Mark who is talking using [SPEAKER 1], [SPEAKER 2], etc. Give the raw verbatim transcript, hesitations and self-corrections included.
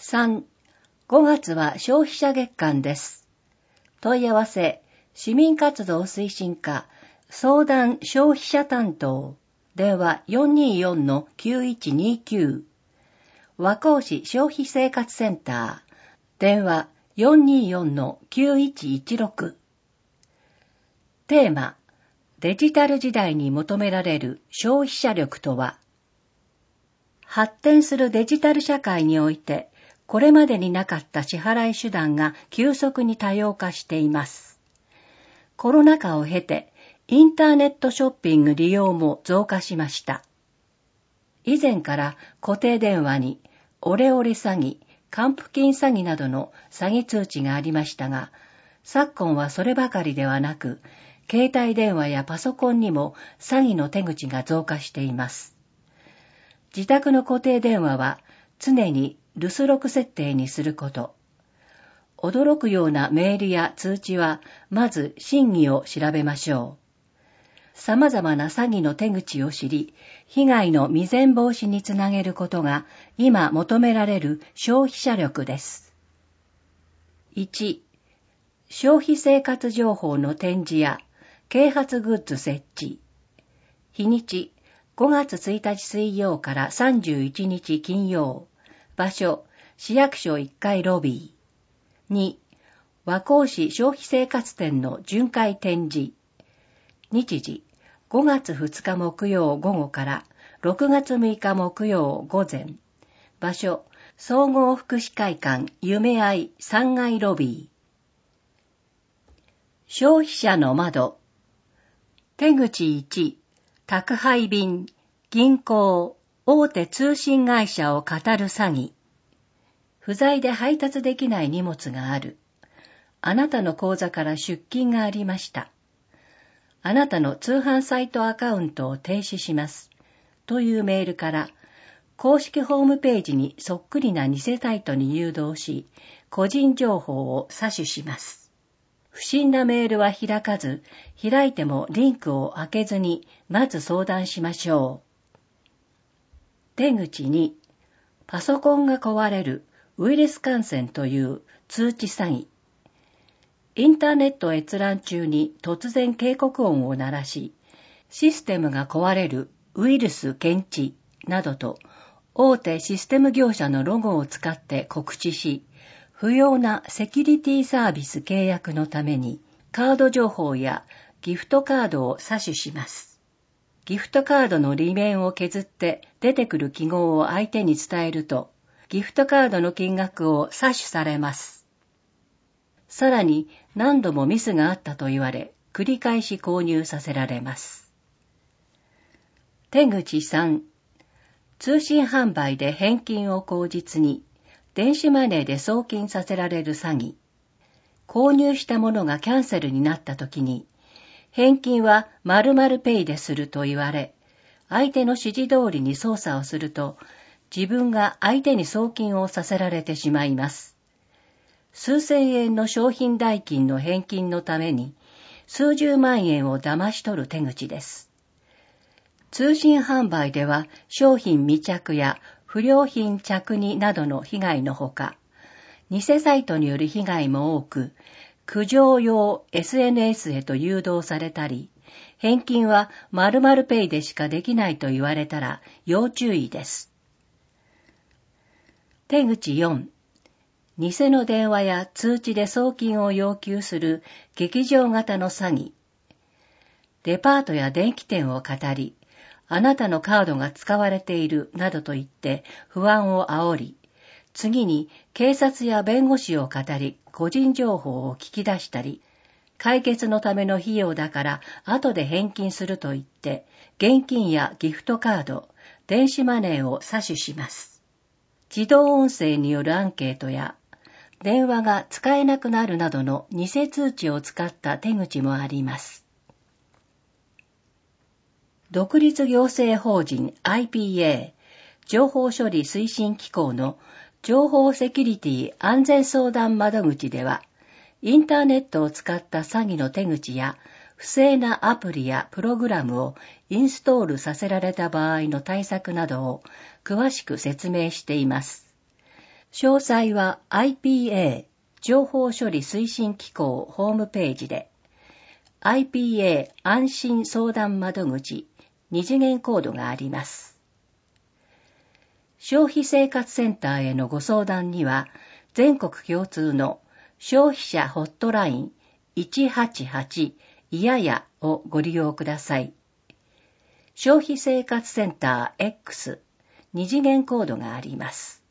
[SPEAKER 1] さん、ごがつは消費者月間です。問い合わせ、市民活動推進課、相談消費者担当、電話 よんにーよんのきゅういちにきゅう。和光市消費生活センター、電話 よんにーよんのきゅういちいちろく。テーマ、デジタル時代に求められる消費者力とは。発展するデジタル社会において、これまでになかった支払い手段が急速に多様化しています。コロナ禍を経て、インターネットショッピング利用も増加しました。以前から固定電話にオレオレ詐欺、還付金詐欺などの詐欺通知がありましたが、昨今はそればかりではなく、携帯電話やパソコンにも詐欺の手口が増加しています。自宅の固定電話は常に留守録設定にすること。驚くようなメールや通知はまず真偽を調べましょう。様々な詐欺の手口を知り、被害の未然防止につなげることが今求められる消費者力です。いち、消費生活情報の展示や啓発グッズ設置。日にちごがつついたち水曜からさんじゅういちにち金曜。場所、市役所いっかいロビー。に、和光市消費生活展の巡回展示。日時、ごがつふつか木曜午後からろくがつむいか木曜午前。場所、総合福祉会館夢あいさんがいロビー。消費者の窓。手口いち、宅配便、銀行、大手通信会社を語る詐欺。不在で配達できない荷物がある。あなたの口座から出金がありました。あなたの通販サイトアカウントを停止します。というメールから、公式ホームページにそっくりな偽サイトに誘導し、個人情報を詐取します。不審なメールは開かず、開いてもリンクを開けずに、まず相談しましょう。手口に、パソコンが壊れるウイルス感染という通知詐欺。インターネット閲覧中に突然警告音を鳴らし、システムが壊れるウイルス検知などと大手システム業者のロゴを使って告知し、不要なセキュリティサービス契約のためにカード情報やギフトカードを詐取します。ギフトカードの裏面を削って出てくる記号を相手に伝えると、ギフトカードの金額を詐取されます。さらに何度もミスがあったと言われ、繰り返し購入させられます。手口さん、通信販売で返金を口実に、電子マネーで送金させられる詐欺。購入したものがキャンセルになったときに、返金は〇〇ペイですると言われ、相手の指示通りに操作をすると、自分が相手に送金をさせられてしまいます。数千円の商品代金の返金のために、数十万円を騙し取る手口です。通信販売では商品未着や不良品着荷などの被害のほか、偽サイトによる被害も多く、苦情用 エスエヌエス へと誘導されたり、返金は〇〇ペイでしかできないと言われたら要注意です。手口よん、偽の電話や通知で送金を要求する劇場型の詐欺。デパートや電気店を語り、あなたのカードが使われているなどと言って不安を煽り、次に警察や弁護士を語り個人情報を聞き出したり、解決のための費用だから後で返金すると言って現金やギフトカード、電子マネーを詐取します。自動音声によるアンケートや電話が使えなくなるなどの偽通知を使った手口もあります。独立行政法人 アイピーエー 情報処理推進機構の情報セキュリティ安全相談窓口では、インターネットを使った詐欺の手口や不正なアプリやプログラムをインストールさせられた場合の対策などを詳しく説明しています。 詳細は アイピーエー 情報処理推進機構ホームページで アイピーエー 安心相談窓口二次元コードがあります。消費生活センターへのご相談には全国共通の消費者ホットラインいちはちはちいややをご利用ください。消費生活センター X 二次元コードがあります。